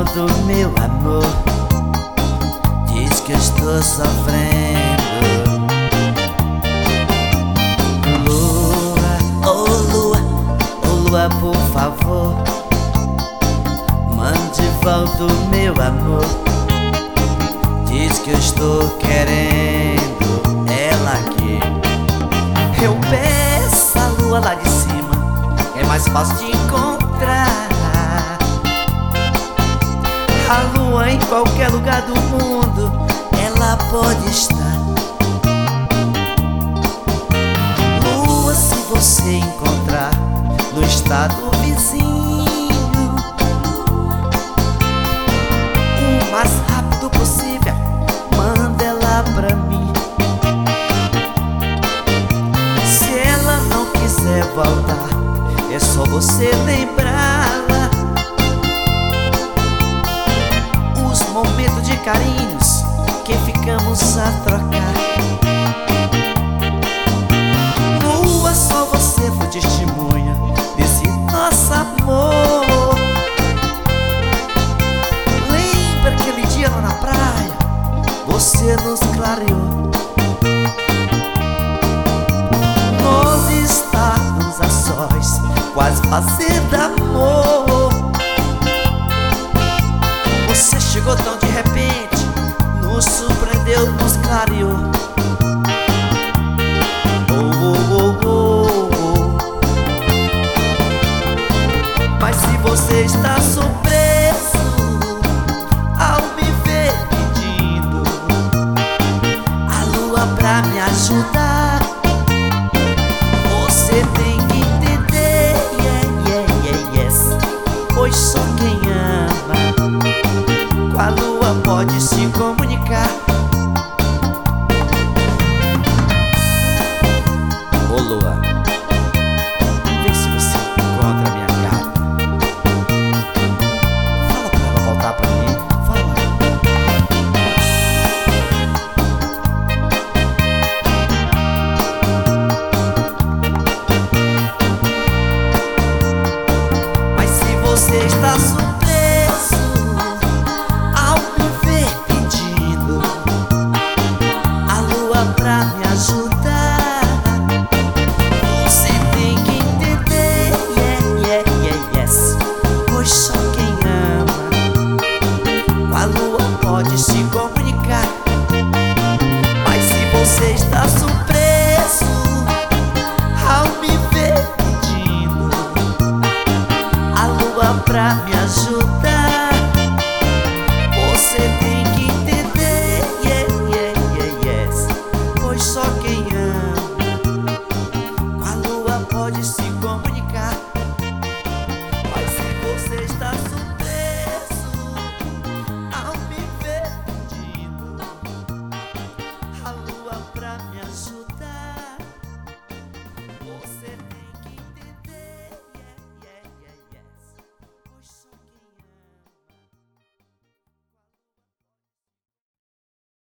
volta, meu amor. Diz que eu estou sofrendo. Lua, oh lua, oh lua, por favor, mande de volta o meu amor. Diz que eu estou querendo ela aqui. Eu peço a lua lá de cima, é mais fácil de encontrar. A lua em qualquer lugar do mundo, ela pode estar. Lua, se você encontrar no estado vizinho, o mais rápido possível, manda ela pra mim. Se ela não quiser voltar, é só você lembrá-la. Os momentos de carinhos que ficamos a trocar. Lua, só você foi testemunha desse nosso amor. Lembra aquele dia lá na praia? Você nos clareou. Nós estávamos a sós, quase fazendo amor. Você chegou tão de repente, nos surpreendeu, nos clareou. Oh, oh, oh, oh, oh. Mas se você está surpreso ao me ver pedindo a lua pra me ajudar, você tem que entender, yeah, yeah, yeah, yes. Pois só quem ama com a lua pode se comunicar. Ô lua, vê se você encontra a minha cara. Fala pra ela voltar pra mim, fala. Mas se você está surpreso ao me ver pedindo a lua pra me ajudar, você tem que entender, yeah, yeah, yeah, yes. Pois só quem ama com a lua pode se comunicar. Mas se você está surpreso ao me ver pedindo a lua pra me ajudar,